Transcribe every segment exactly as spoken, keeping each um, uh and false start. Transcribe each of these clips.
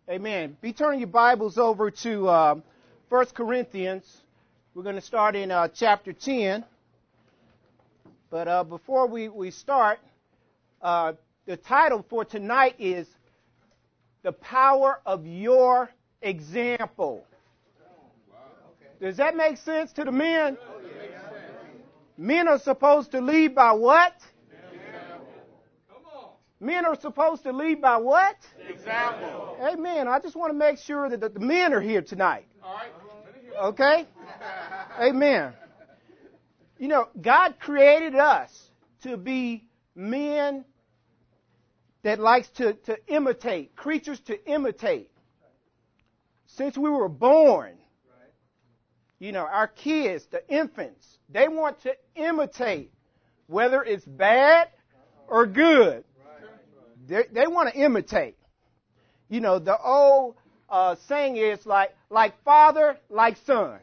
Amen. Be turning your Bibles over to uh, First Corinthians. We're going to start in uh, chapter ten. But uh, before we, we start, uh, the title for tonight is The Power of Your Example. Does that make sense to the men? Men are supposed to lead by what? Men are supposed to lead by what? Example. Amen. I just want to make sure that the men are here tonight. All right. Okay? Amen. You know, God created us to be men that likes to, to imitate, creatures to imitate. Since we were born, you know, our kids, the infants, they want to imitate, whether it's bad or good. They, they want to imitate. You know, the old uh, saying is like, like father, like son.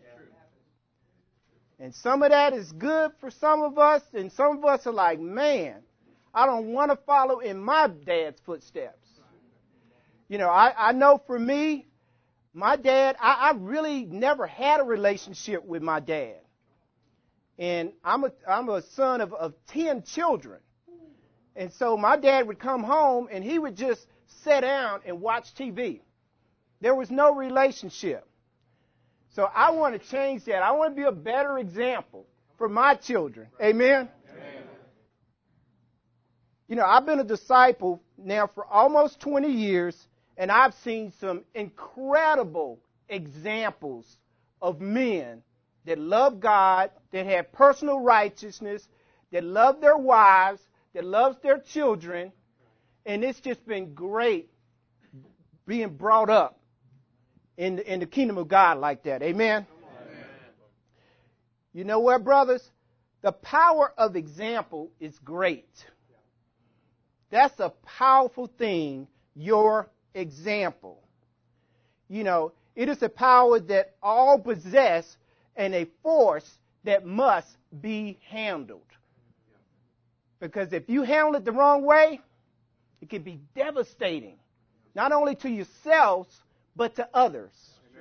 And some of that is good for some of us, and some of us are like, man, I don't want to follow in my dad's footsteps. You know, I, I know for me, my dad, I, I really never had a relationship with my dad. And I'm a, I'm a son of, of ten children. And so my dad would come home and he would just sit down and watch T V. There was no relationship. So I want to change that. I want to be a better example for my children. Amen? Amen. You know, I've been a disciple now for almost twenty years, and I've seen some incredible examples of men that love God, that have personal righteousness, that love their wives, that loves their children, and it's just been great being brought up in the, in the kingdom of God like that. Amen? Amen. You know what, brothers? The power of example is great. That's a powerful thing, your example. You know, it is a power that all possess and a force that must be handled. Because if you handle it the wrong way, it can be devastating, not only to yourselves, but to others.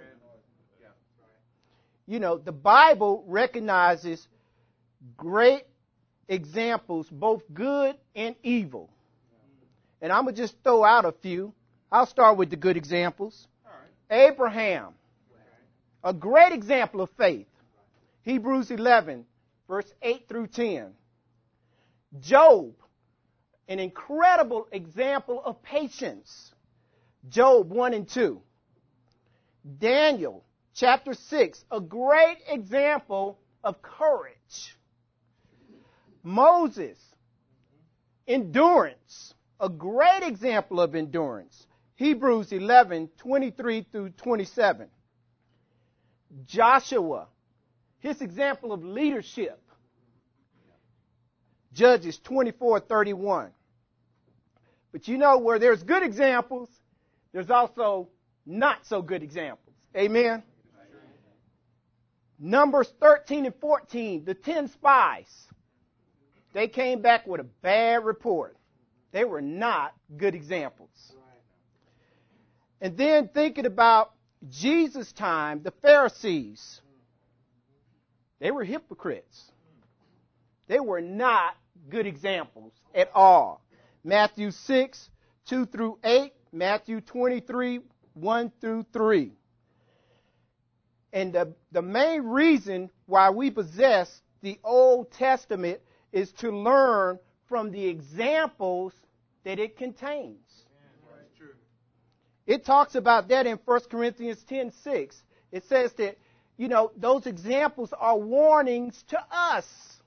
You know, the Bible recognizes great examples, both good and evil. And I'm going to just throw out a few. I'll start with the good examples. Abraham, a great example of faith. Hebrews eleven, verse eight through ten. Job, an incredible example of patience. Job one and two. Daniel, chapter six, a great example of courage. Moses, endurance, a great example of endurance. Hebrews eleven, twenty-three through twenty-seven. Joshua, his example of leadership. Judges twenty-four thirty-one. But you know, where there's good examples, there's also not so good examples. Amen? Numbers thirteen and fourteen, the ten spies. They came back with a bad report. They were not good examples. And then thinking about Jesus' time, the Pharisees. They were hypocrites. They were not good examples at all. Matthew six, two through eight, Matthew twenty-three, one through three. And the, the main reason why we possess the Old Testament is to learn from the examples that it contains. It talks about that in First Corinthians ten six. It says that, you know, those examples are warnings to us.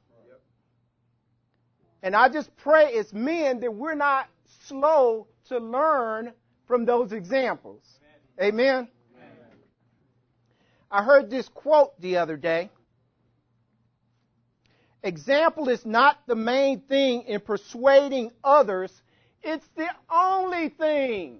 And I just pray as men that we're not slow to learn from those examples. Amen? Amen? I heard this quote the other day. Example is not the main thing in persuading others. It's the only thing.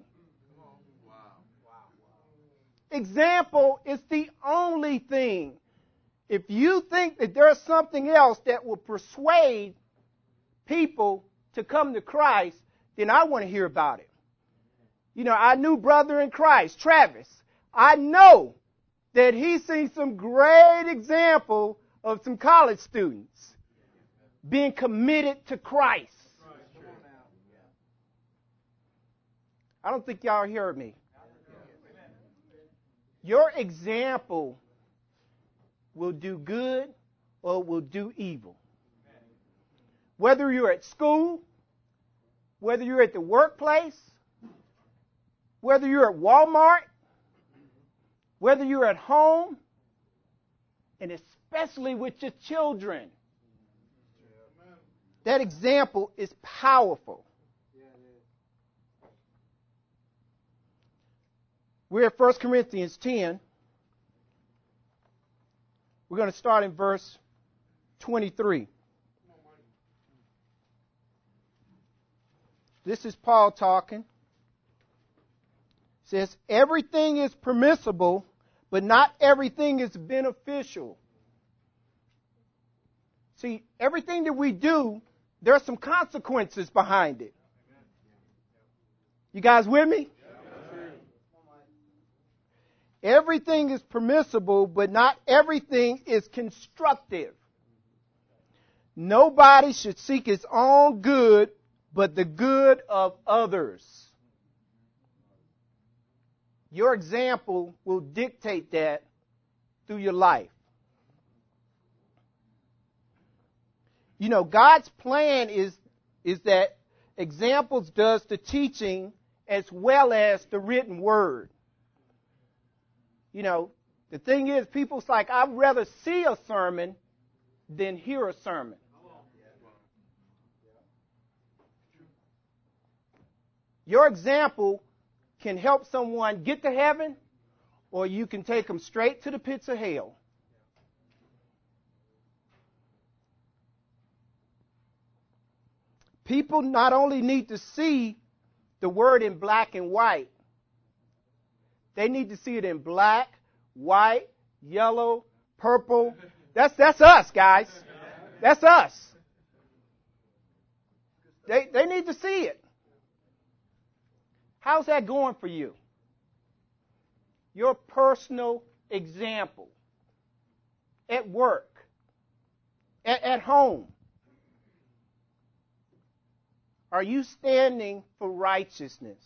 Example is the only thing. If you think that there's something else that will persuade people to come to Christ, then I want to hear about it. You know, our new brother in Christ, Travis, I know that he's seen some great example of some college students being committed to Christ. I don't think y'all heard me. Your example will do good or will do evil. Whether you're at school, whether you're at the workplace, whether you're at Walmart, whether you're at home, and especially with your children. That example is powerful. We're at First Corinthians ten. We're going to start in verse twenty-three. This is Paul talking. It says, everything is permissible, but not everything is beneficial. See, everything that we do, there are some consequences behind it. You guys with me? Everything is permissible, but not everything is constructive. Nobody should seek his own good, but the good of others. Your example will dictate that through your life. You know, God's plan is, is that examples does the teaching as well as the written word. You know, the thing is, people's like, I'd rather see a sermon than hear a sermon. Your example can help someone get to heaven, or you can take them straight to the pits of hell. People not only need to see the word in black and white, they need to see it in black, white, yellow, purple. That's that's us, guys. That's us. They they need to see it. How's that going for you? Your personal example. At work. At, at home. Are you standing for righteousness?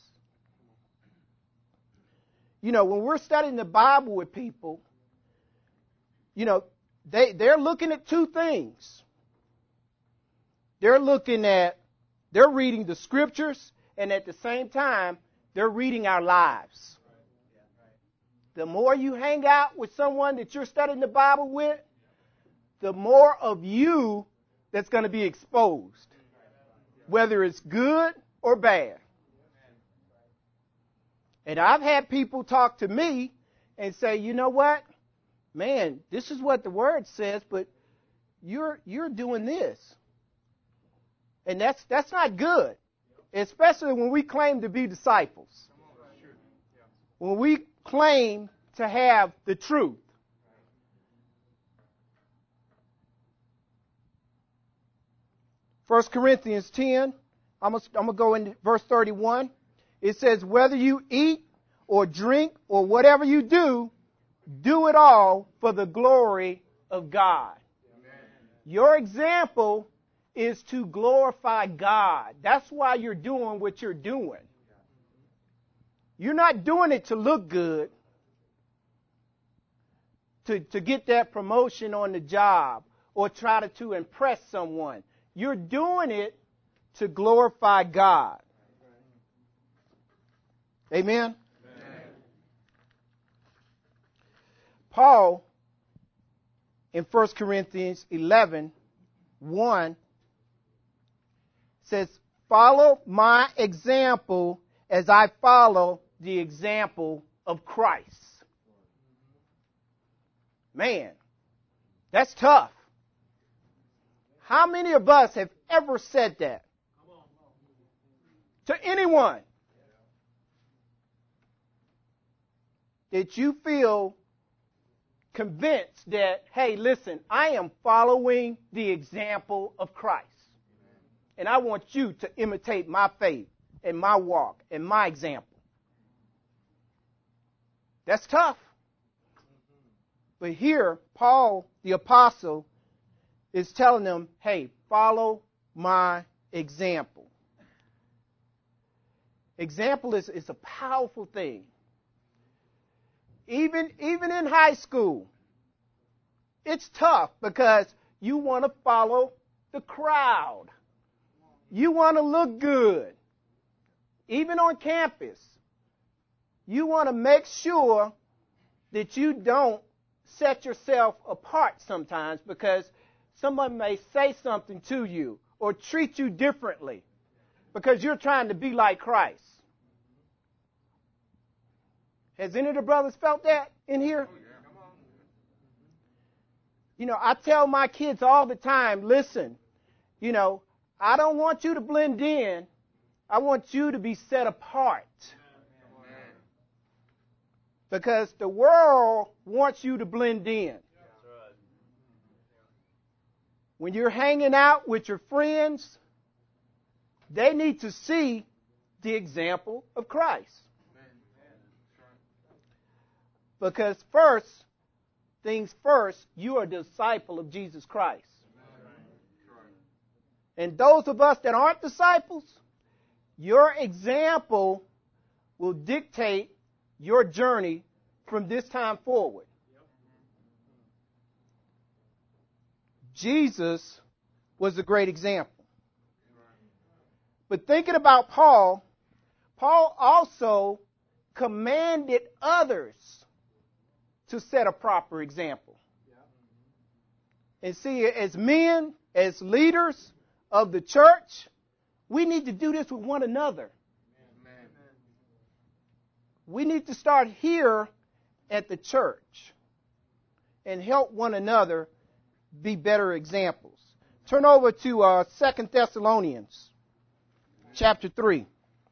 You know, when we're studying the Bible with people, you know, they, they're looking at two things. They're looking at, they're reading the scriptures, and at the same time, they're reading our lives. The more you hang out with someone that you're studying the Bible with, the more of you that's going to be exposed, whether it's good or bad. And I've had people talk to me and say, you know what? Man, this is what the word says, but you're you're doing this. And that's that's not good. Especially when we claim to be disciples. When we claim to have the truth. First Corinthians ten, I'm going to go into verse thirty-one. It says, whether you eat or drink or whatever you do, do it all for the glory of God. Amen. Your example is to glorify God. That's why you're doing what you're doing. You're not doing it to look good, to, to get that promotion on the job, or try to, to impress someone. You're doing it to glorify God. Amen? Amen. Paul, in First Corinthians eleven, one, says, follow my example as I follow the example of Christ. Man, that's tough. How many of us have ever said that to anyone? That you feel convinced that, hey, listen, I am following the example of Christ. And I want you to imitate my faith and my walk and my example. That's tough. But here, Paul, the apostle, is telling them, hey, follow my example. Example is, is a powerful thing. Even, even in high school, it's tough because you want to follow the crowd. You want to look good. Even on campus, you want to make sure that you don't set yourself apart sometimes because someone may say something to you or treat you differently because you're trying to be like Christ. Has any of the brothers felt that in here? You know, I tell my kids all the time, listen, you know, I don't want you to blend in. I want you to be set apart. Because the world wants you to blend in. When you're hanging out with your friends, they need to see the example of Christ. Because first, things first, you are a disciple of Jesus Christ. And those of us that aren't disciples, your example will dictate your journey from this time forward. Jesus was a great example. But thinking about Paul, Paul also commanded others to set a proper example. And see, as men, as leaders of the church, we need to do this with one another. We need to start here at the church and help one another be better examples. Turn over to uh, Second Thessalonians chapter three.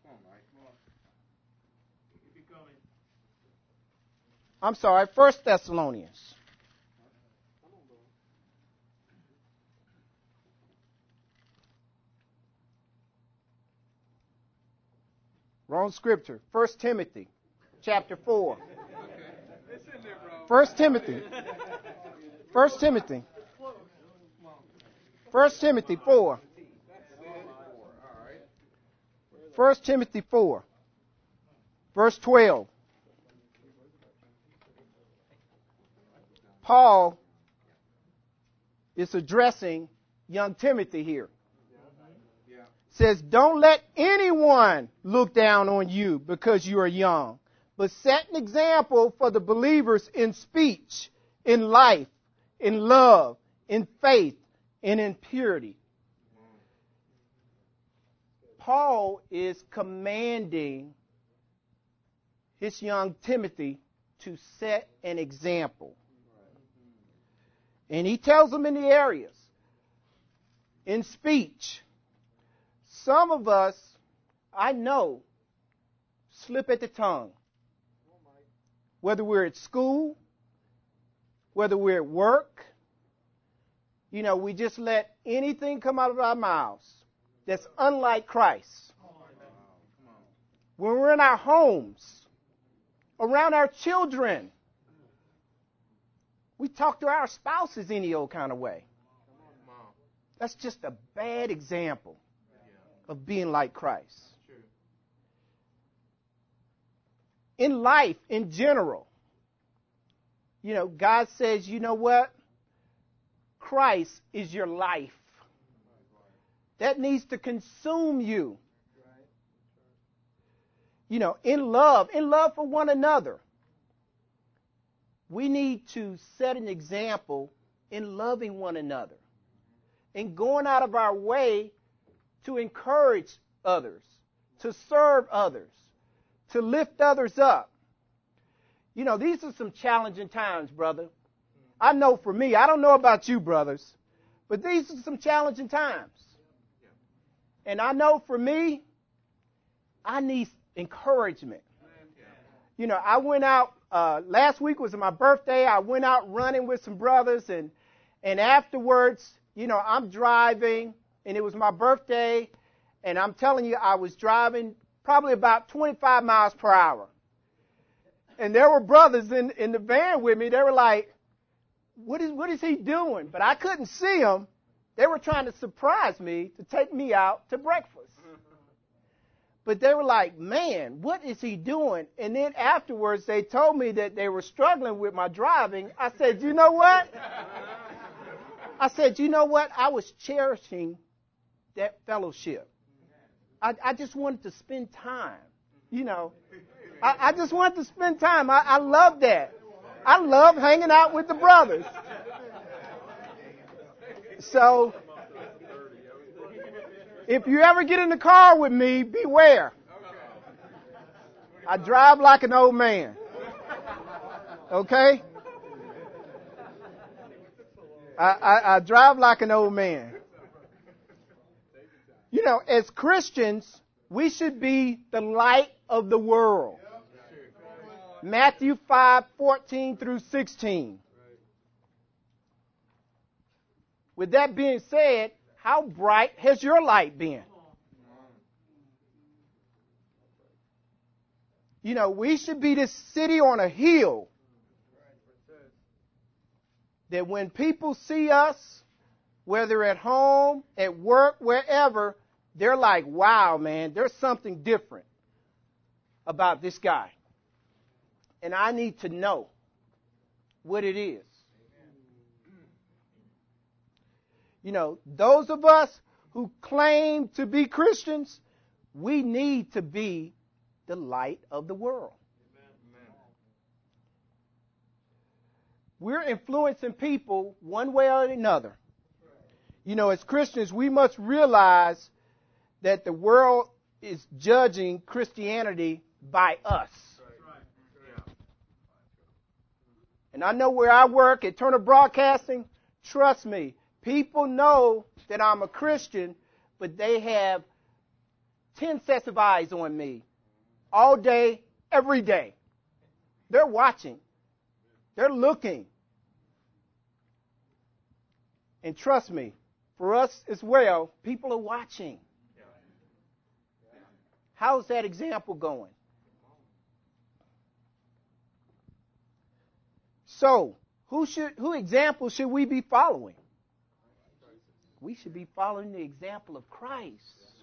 I'm sorry, First Thessalonians. Wrong scripture. First Timothy chapter four. First Timothy. First Timothy. First Timothy four. First Timothy four. Verse twelve. Paul is addressing young Timothy here. Says, don't let anyone look down on you because you are young, but set an example for the believers in speech, in life, in love, in faith, and in purity. Paul is commanding his young Timothy to set an example. And he tells them in the areas. In speech, some of us, I know, slip at the tongue. Whether we're at school, whether we're at work, you know, we just let anything come out of our mouths that's unlike Christ. When we're in our homes, around our children, we talk to our spouses any old kind of way. That's just a bad example of being like Christ. In life, in general, you know, God says, you know what? Christ is your life. That needs to consume you. You know, in love, in love for one another. We need to set an example in loving one another and going out of our way to encourage others, to serve others, to lift others up. You know, these are some challenging times, brother. I know for me, I don't know about you, brothers, but these are some challenging times. And I know for me, I need encouragement. You know, I went out, uh, last week was my birthday. I went out running with some brothers, and and afterwards, you know, I'm driving, and it was my birthday, and I'm telling you, I was driving probably about twenty-five miles per hour. And there were brothers in, in the van with me. They were like, what is, what is he doing? But I couldn't see them. They were trying to surprise me to take me out to breakfast. But they were like, man, what is he doing? And then afterwards, they told me that they were struggling with my driving. I said, you know what? I said, you know what? I was cherishing that fellowship. I, I just wanted to spend time. You know, I, I just wanted to spend time. I, I love that. I love hanging out with the brothers. So, if you ever get in the car with me, beware. I drive like an old man. Okay? I, I, I drive like an old man. You know, as Christians, we should be the light of the world. Matthew five, fourteen through sixteen. With that being said, how bright has your light been? You know, we should be this city on a hill that when people see us, whether at home, at work, wherever, they're like, wow, man, there's something different about this guy. And I need to know what it is. You know, those of us who claim to be Christians, we need to be the light of the world. Amen. We're influencing people one way or another. You know, as Christians, we must realize that the world is judging Christianity by us. And I know where I work at Turner Broadcasting, trust me, people know that I'm a Christian, but they have ten sets of eyes on me all day, every day. They're watching. They're looking. And trust me, for us as well, people are watching. How's that example going? So, who should, who example should we be following? We should be following the example of Christ.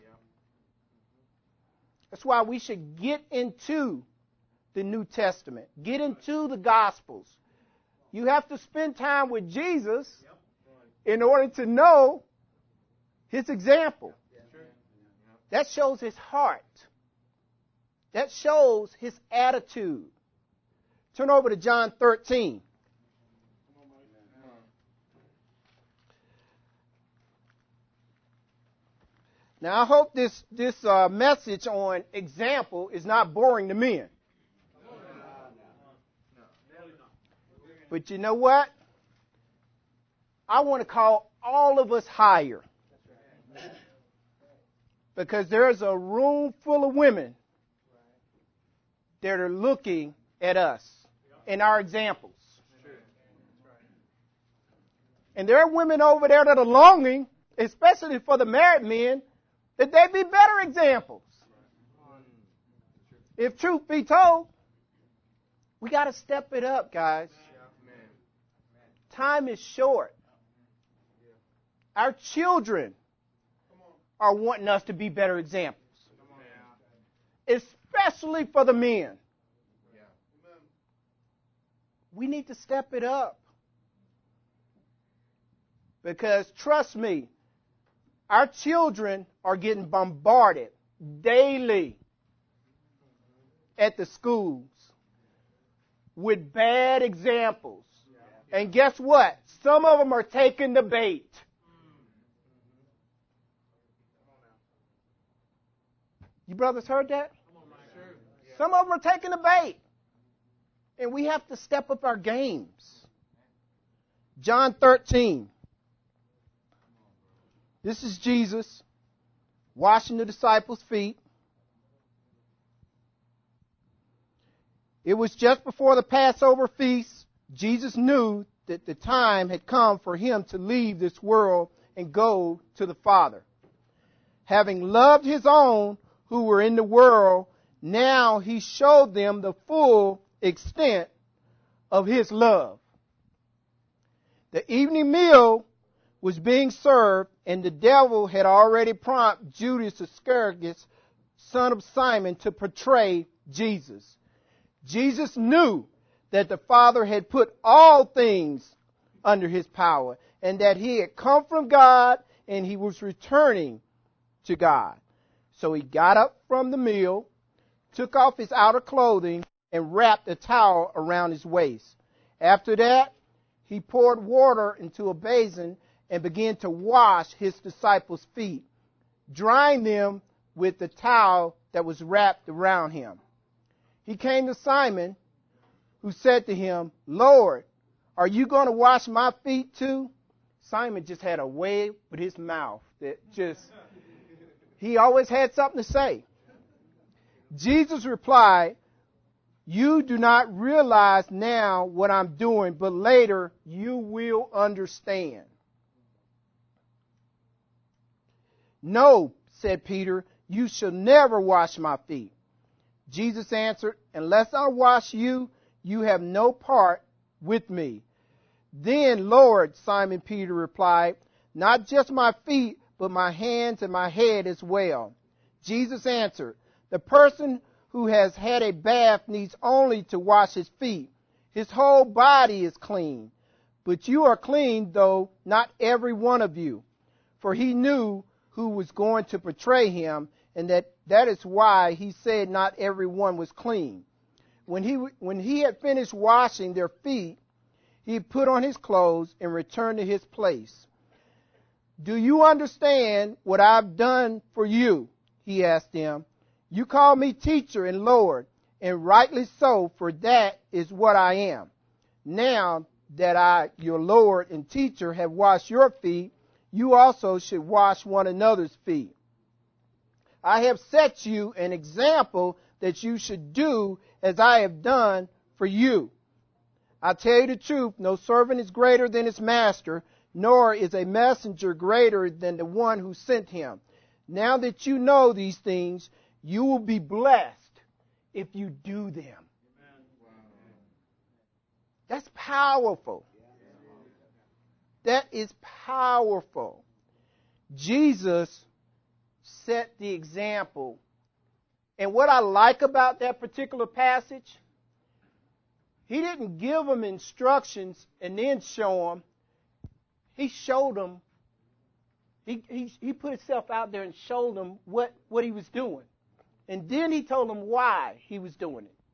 That's why we should get into the New Testament, get into the Gospels. You have to spend time with Jesus in order to know his example. That shows his heart. That shows his attitude. Turn over to John thirteen. Now, I hope this, this uh, message on example is not boring to men. But you know what? I want to call all of us higher. Because there's a room full of women that are looking at us and our examples. And there are women over there that are longing, especially for the married men, that they be better examples. If truth be told, we got to step it up, guys. Time is short. Our children are wanting us to be better examples, especially for the men. We need to step it up. Because trust me, our children are getting bombarded daily at the schools with bad examples. And guess what? Some of them are taking the bait. You brothers heard that? Some of them are taking the bait. And we have to step up our games. John thirteen. This is Jesus washing the disciples' feet. It was just before the Passover feast. Jesus knew that the time had come for him to leave this world and go to the Father. Having loved his own who were in the world, now he showed them the full extent of his love. The evening meal was being served, and the devil had already prompted Judas Iscariot, son of Simon, to betray Jesus. Jesus knew that the Father had put all things under his power, and that he had come from God and he was returning to God. So he got up from the meal, took off his outer clothing, and wrapped a towel around his waist. After that, he poured water into a basin and began to wash his disciples' feet, drying them with the towel that was wrapped around him. He came to Simon, who said to him, "Lord, are you going to wash my feet too?" Simon just had a way with his mouth that just, he always had something to say. Jesus replied, "You do not realize now what I'm doing, but later you will understand." "No," said Peter, "you shall never wash my feet." Jesus answered, "Unless I wash you, you have no part with me." "Then, Lord," Simon Peter replied, "not just my feet, but my hands and my head as well." Jesus answered, "The person who has had a bath needs only to wash his feet. His whole body is clean. But you are clean, though not every one of you." For he knew who was going to betray him, and that, that is why he said not everyone was clean. When he, when he had finished washing their feet, he put on his clothes and returned to his place. "Do you understand what I've done for you?" he asked them. "You call me teacher and Lord, and rightly so, for that is what I am. Now that I, your Lord and teacher, have washed your feet, you also should wash one another's feet. I have set you an example that you should do as I have done for you. I tell you the truth, no servant is greater than his master, nor is a messenger greater than the one who sent him. Now that you know these things, you will be blessed if you do them." That's powerful. That is powerful. Jesus set the example. And what I like about that particular passage, he didn't give them instructions and then show them. He showed them. He, he, he put himself out there and showed them what, what he was doing. And then he told them why he was doing it.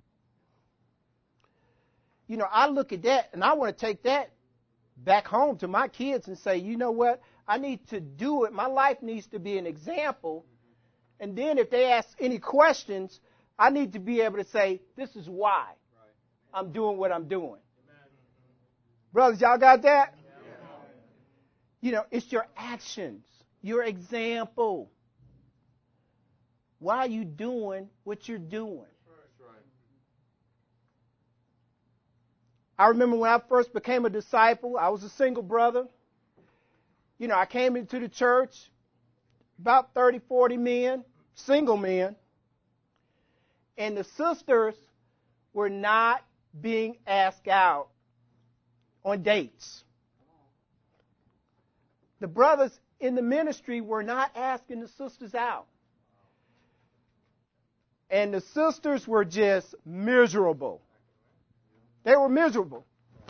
You know, I look at that and I want to take that back home to my kids and say, you know what? I need to do it. My life needs to be an example. And then if they ask any questions, I need to be able to say, this is why I'm doing what I'm doing. Brothers, y'all got that? You know, it's your actions, your example. Why are you doing what you're doing? I remember when I first became a disciple, I was a single brother. You know, I came into the church, about thirty, forty men, single men. And the sisters were not being asked out on dates. The brothers in the ministry were not asking the sisters out. And the sisters were just miserable. They were miserable.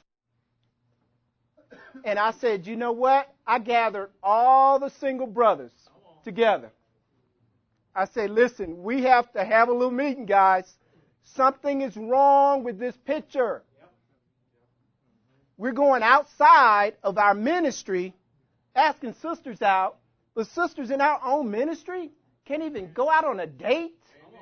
And I said, you know what? I gathered all the single brothers together. I said, listen, we have to have a little meeting, guys. Something is wrong with this picture. We're going outside of our ministry, asking sisters out, but sisters in our own ministry can't even go out on a date.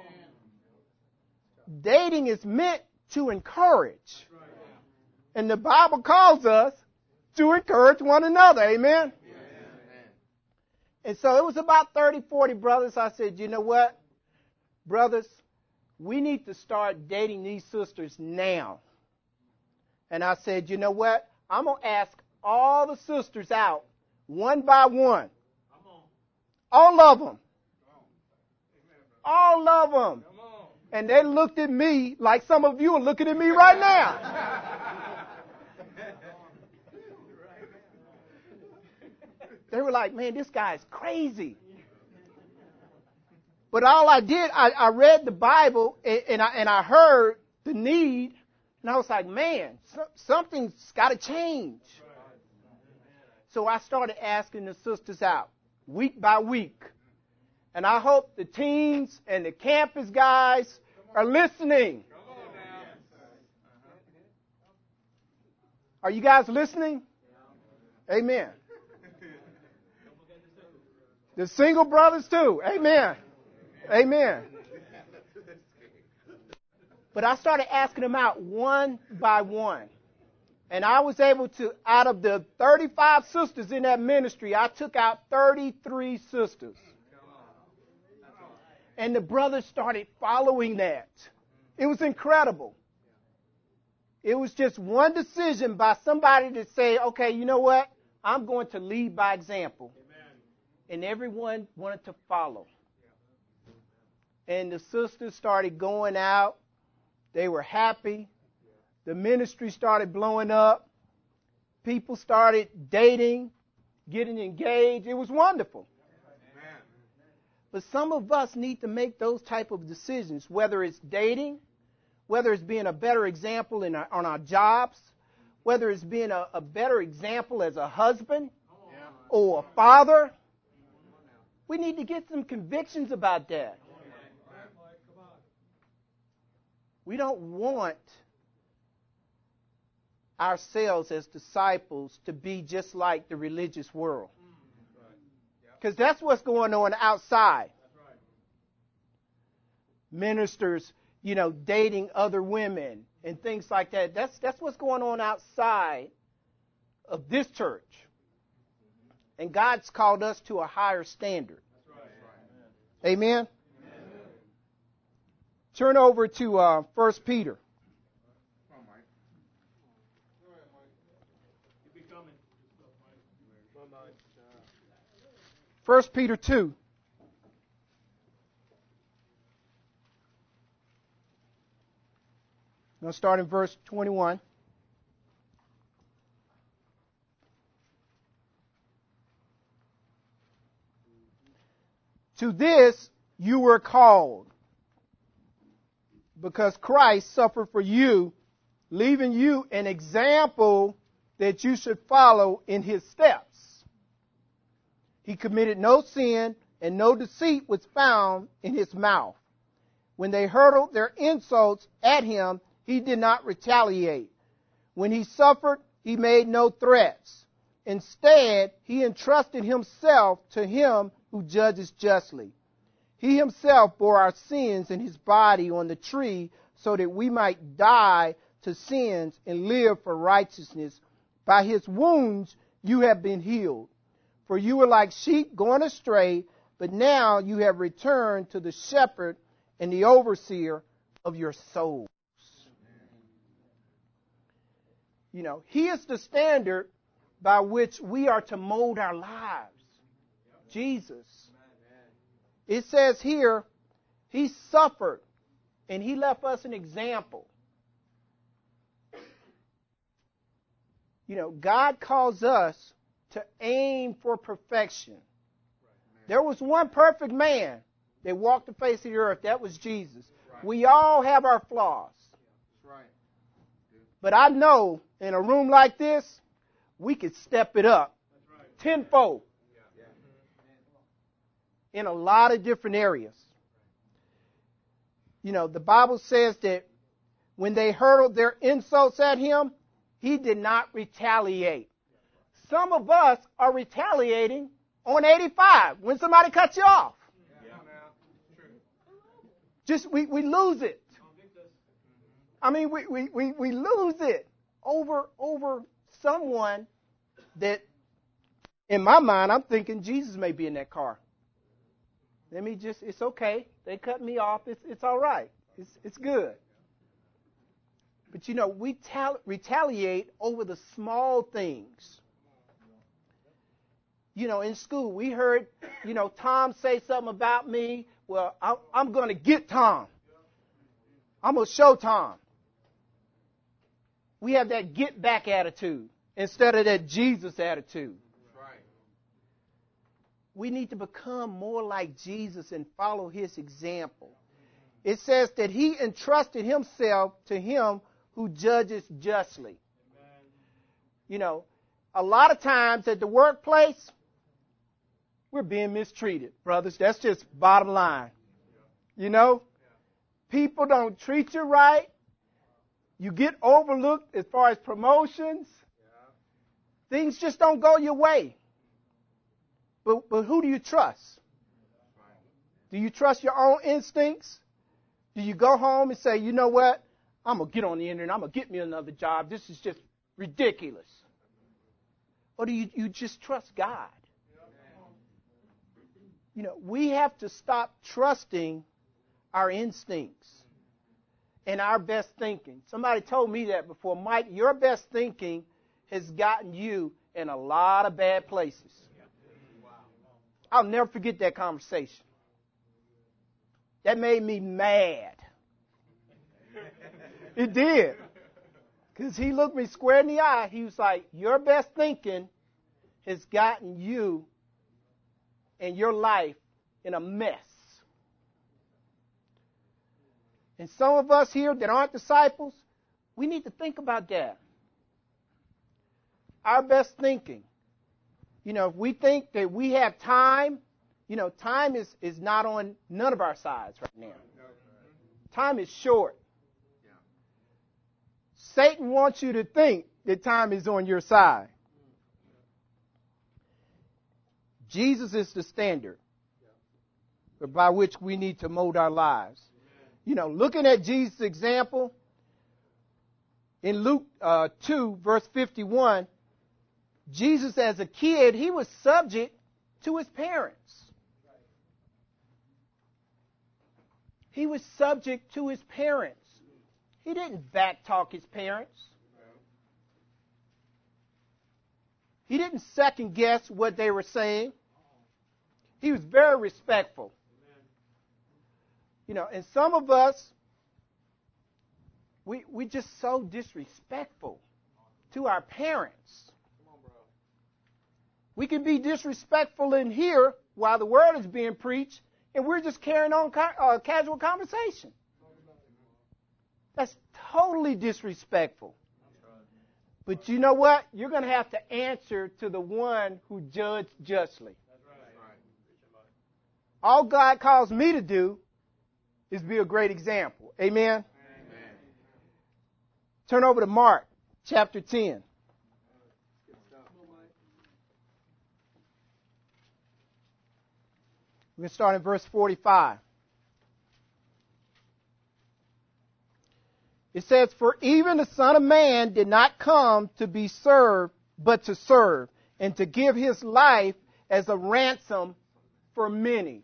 Dating is meant to encourage. And the Bible calls us to encourage one another. Amen? And so it was about thirty, forty brothers. I said, you know what? Brothers, we need to start dating these sisters now. And I said, you know what? I'm going to ask all the sisters out one by one. All of them. All of them. And they looked at me like some of you are looking at me right now. They were like, man, this guy is crazy. But all I did, I, I read the Bible and, and, I, and I heard the need. And I was like, man, so, something's got to change. So I started asking the sisters out week by week. And I hope the teens and the campus guys are listening. Are you guys listening? Amen. The single brothers too. Amen. Amen. But I started asking them out one by one. And I was able to, out of the thirty-five sisters in that ministry, I took out thirty-three sisters. And the brothers started following that. It was incredible. It was just one decision by somebody to say, okay, you know what? I'm going to lead by example. And everyone wanted to follow. And the sisters started going out. They were happy. The ministry started blowing up. People started dating, getting engaged. It was wonderful. Amen. But some of us need to make those type of decisions, whether it's dating, whether it's being a better example in our, on our jobs, whether it's being a, a better example as a husband or a father. We need to get some convictions about that. We don't want ourselves as disciples to be just like the religious world. Because that's what's going on outside. Ministers, you know, dating other women and things like that. That's, that's what's going on outside of this church. And God's called us to a higher standard. Amen? Turn over to uh, First Peter. First Peter two. I'm going to start in verse twenty-one. To this you were called, because Christ suffered for you, leaving you an example that you should follow in his steps. He committed no sin, and no deceit was found in his mouth. When they hurled their insults at him, he did not retaliate. When he suffered, he made no threats. Instead, he entrusted himself to him who judges justly. He himself bore our sins in his body on the tree so that we might die to sins and live for righteousness. By his wounds you have been healed. For you were like sheep going astray, but now you have returned to the shepherd and the overseer of your souls. You know, he is the standard by which we are to mold our lives. Jesus. It says here, he suffered and he left us an example. You know, God calls us to aim for perfection. There was one perfect man that walked the face of the earth. That was Jesus. We all have our flaws. But I know in a room like this, we could step it up tenfold in a lot of different areas. You know, the Bible says that when they hurled their insults at him, he did not retaliate. Some of us are retaliating on eighty-five when somebody cuts you off. Just, we, we lose it. I mean, we, we, we, we lose it over, over someone that, in my mind, I'm thinking Jesus may be in that car. Let me just, it's okay. They cut me off. It's, it's all right. It's, it's good. But, you know, we tal- retaliate over the small things. You know, in school, we heard, you know, Tom say something about me. Well, I'm, I'm going to get Tom. I'm going to show Tom. We have that get back attitude instead of that Jesus attitude. Right. We need to become more like Jesus and follow his example. It says that he entrusted himself to him who judges justly. Amen. You know, a lot of times at the workplace, we're being mistreated, brothers. That's just bottom line. You know, people don't treat you right. You get overlooked as far as promotions. Things just don't go your way. But, but who do you trust? Do you trust your own instincts? Do you go home and say, you know what? I'm going to get on the internet. I'm going to get me another job. This is just ridiculous. Or do you, you just trust God? You know, we have to stop trusting our instincts and our best thinking. Somebody told me that before. Mike, your best thinking has gotten you in a lot of bad places. I'll never forget that conversation. That made me mad. It did. Because he looked me square in the eye. He was like, your best thinking has gotten you and your life in a mess. And some of us here that aren't disciples, we need to think about that. Our best thinking. You know, if we think that we have time, you know, time is, is not on none of our sides right now. Time is short. Satan wants you to think that time is on your side. Jesus is the standard by which we need to mold our lives. You know, looking at Jesus' example, in Luke uh, two, verse fifty-one, Jesus as a kid, he was subject to his parents. He was subject to his parents. He didn't backtalk his parents. He didn't second guess what they were saying. He was very respectful. You know, and some of us, we we just so disrespectful to our parents. We can be disrespectful in here while the word is being preached, and we're just carrying on ca- uh, casual conversation. That's totally disrespectful. But you know what? You're going to have to answer to the one who judged justly. All God calls me to do is be a great example. Amen? Amen. Turn over to Mark chapter ten. We're going to start in verse forty-five. It says, for even the Son of Man did not come to be served, but to serve, and to give his life as a ransom for many.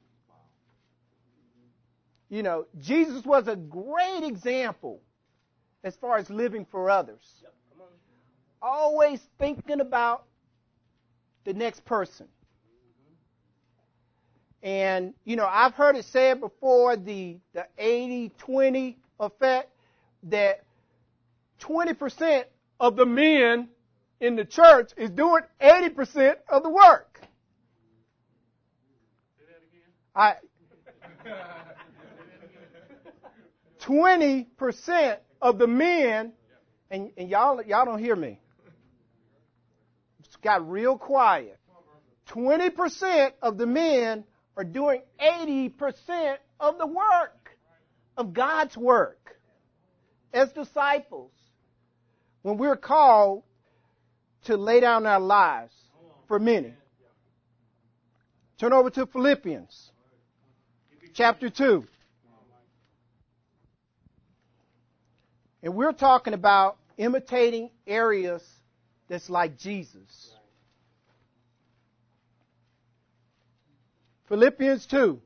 You know, Jesus was a great example as far as living for others. Always thinking about the next person. And, you know, I've heard it said before, the, the eighty twenty effect, that twenty percent of the men in the church is doing eighty percent of the work. Say that again. I, twenty percent of the men, and, and y'all, y'all don't hear me. It's got real quiet. twenty percent of the men are doing eighty percent of the work, of God's work. As disciples, when we're called to lay down our lives for many. Turn over to Philippians chapter two. And we're talking about imitating areas that's like Jesus. Philippians two.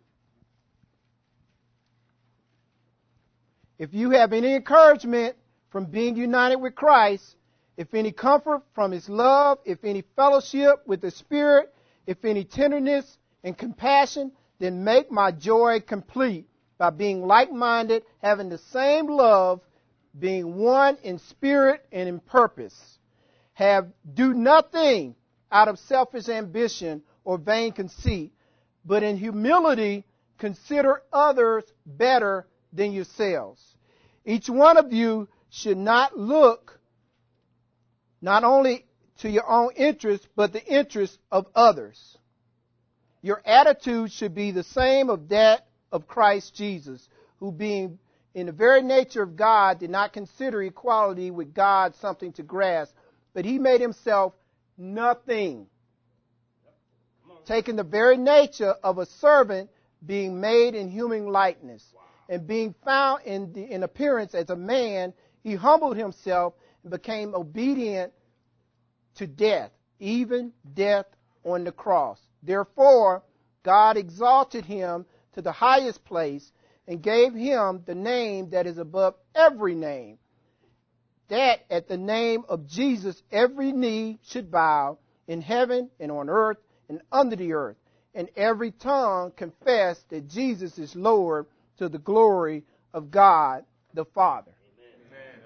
If you have any encouragement from being united with Christ, if any comfort from his love, if any fellowship with the Spirit, if any tenderness and compassion, then make my joy complete by being like-minded, having the same love, being one in spirit and in purpose. Have do nothing out of selfish ambition or vain conceit, but in humility consider others better than yourselves. Each one of you should not look not only to your own interests, but the interests of others. Your attitude should be the same of that of Christ Jesus, who being in the very nature of God did not consider equality with God something to grasp, but he made himself nothing, taking the very nature of a servant, being made in human likeness, and being found in, the, in appearance as a man, he humbled himself and became obedient to death, even death on the cross. Therefore, God exalted him to the highest place and gave him the name that is above every name, that at the name of Jesus every knee should bow in heaven and on earth and under the earth, and every tongue confess that Jesus is Lord, to the glory of God the Father. Amen.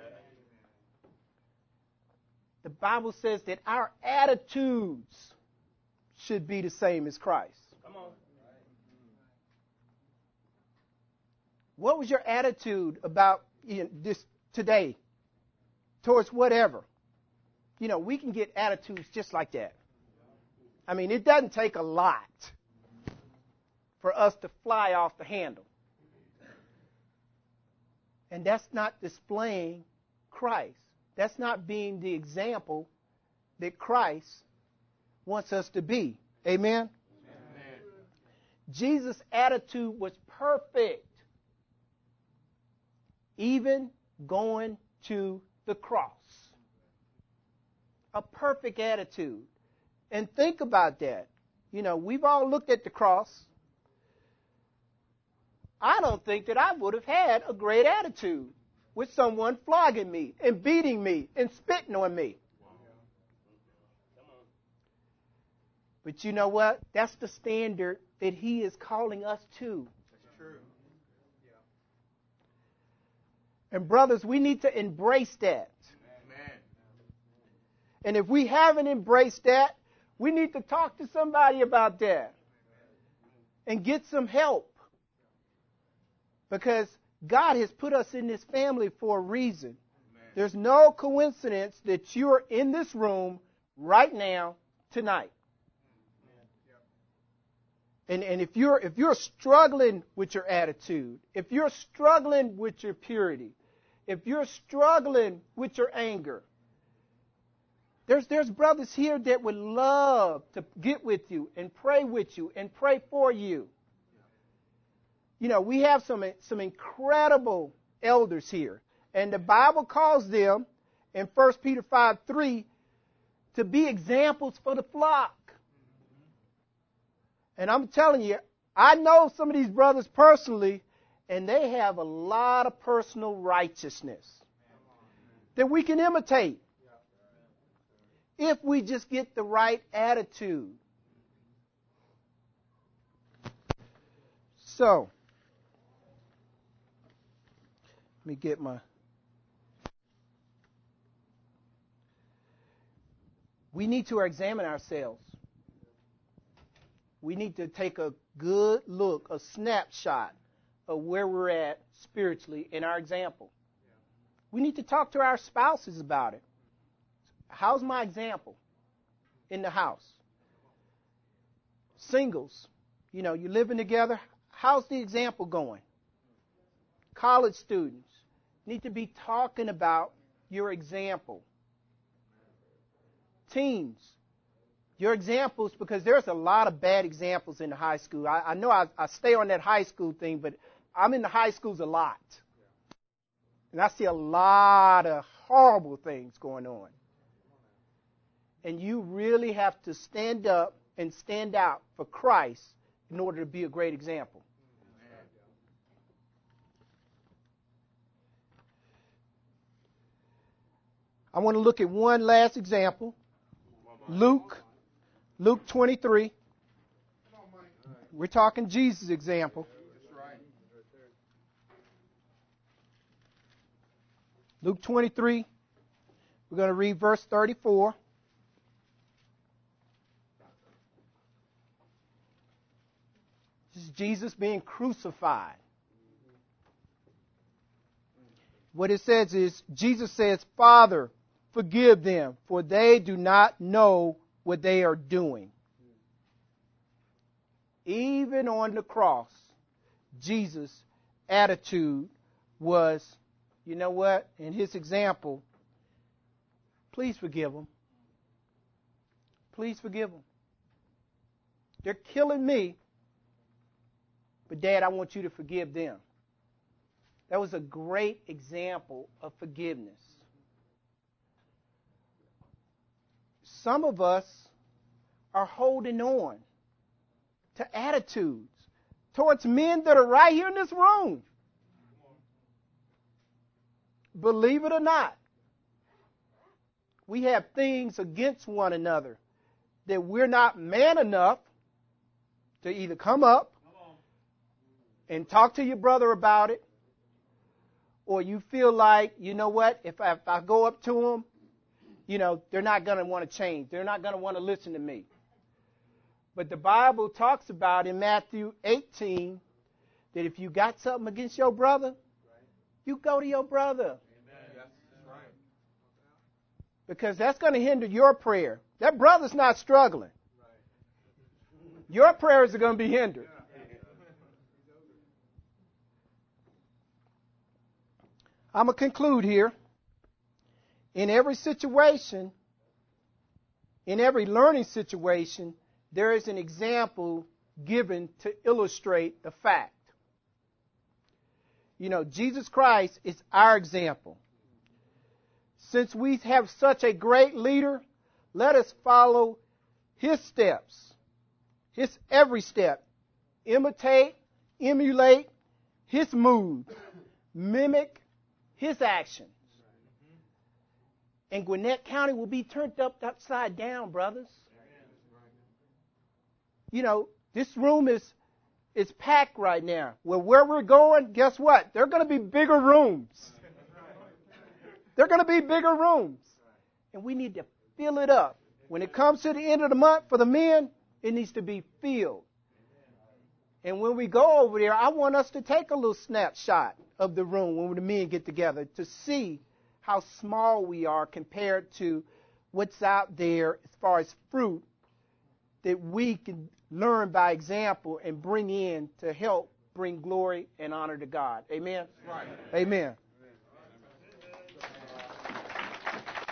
The Bible says that our attitudes should be the same as Christ. Come on. What was your attitude about you know, this today towards whatever? You know, we can get attitudes just like that. I mean, it doesn't take a lot for us to fly off the handle. And that's not displaying Christ. That's not being the example that Christ wants us to be. Amen? Amen. Jesus' attitude was perfect, even going to the cross. A perfect attitude. And think about that. You know, we've all looked at the cross. I don't think that I would have had a great attitude with someone flogging me and beating me and spitting on me. But you know what? That's the standard that he is calling us to. That's true. Yeah. And brothers, we need to embrace that. Amen. And if we haven't embraced that, we need to talk to somebody about that and get some help. Because God has put us in this family for a reason. Amen. There's no coincidence that you're in this room right now, tonight. And, and if you're if you're struggling with your attitude, if you're struggling with your purity, if you're struggling with your anger, there's there's brothers here that would love to get with you and pray with you and pray for you. You know, we have some some incredible elders here. And the Bible calls them in First Peter five three to be examples for the flock. And I'm telling you, I know some of these brothers personally, and they have a lot of personal righteousness that we can imitate if we just get the right attitude. So, let me get my... We need to examine ourselves. We need to take a good look, a snapshot of where we're at spiritually in our example. We need to talk to our spouses about it. How's my example in the house? Singles, you know, you're living together. How's the example going? College students need to be talking about your example. Teens, your examples, because there's a lot of bad examples in the high school. I, I know I, I stay on that high school thing, but I'm in the high schools a lot. And I see a lot of horrible things going on. And you really have to stand up and stand out for Christ in order to be a great example. I want to look at one last example. Luke, Luke twenty-three. We're talking Jesus' example. Luke twenty-three, we're going to read verse thirty-four. This is Jesus being crucified. What it says is, Jesus says, Father, forgive them, for they do not know what they are doing. Even on the cross, Jesus' attitude was, you know what, in his example, please forgive them. Please forgive them. They're killing me, but Dad, I want you to forgive them. That was a great example of forgiveness. Some of us are holding on to attitudes towards men that are right here in this room. Believe it or not, we have things against one another that we're not man enough to either come up and talk to your brother about it, or you feel like, you know what, if I, if I go up to them, you know, they're not going to want to change. They're not going to want to listen to me. But the Bible talks about in Matthew eighteen that if you got something against your brother, you go to your brother. Amen. That's right. Because that's going to hinder your prayer. That brother's not struggling. Your prayers are going to be hindered. I'm going to conclude here. In every situation, in every learning situation, there is an example given to illustrate the fact. You know, Jesus Christ is our example. Since we have such a great leader, let us follow his steps, his every step. Imitate, emulate his moods, mimic his actions. And Gwinnett County will be turned up upside down, brothers. You know, this room is is packed right now. Well, where we're going, guess what? There are going to be bigger rooms. There are going to be bigger rooms. And we need to fill it up. When it comes to the end of the month for the men, it needs to be filled. And when we go over there, I want us to take a little snapshot of the room when the men get together to see how small we are compared to what's out there as far as fruit that we can learn by example and bring in to help bring glory and honor to God. Amen? Right. Amen.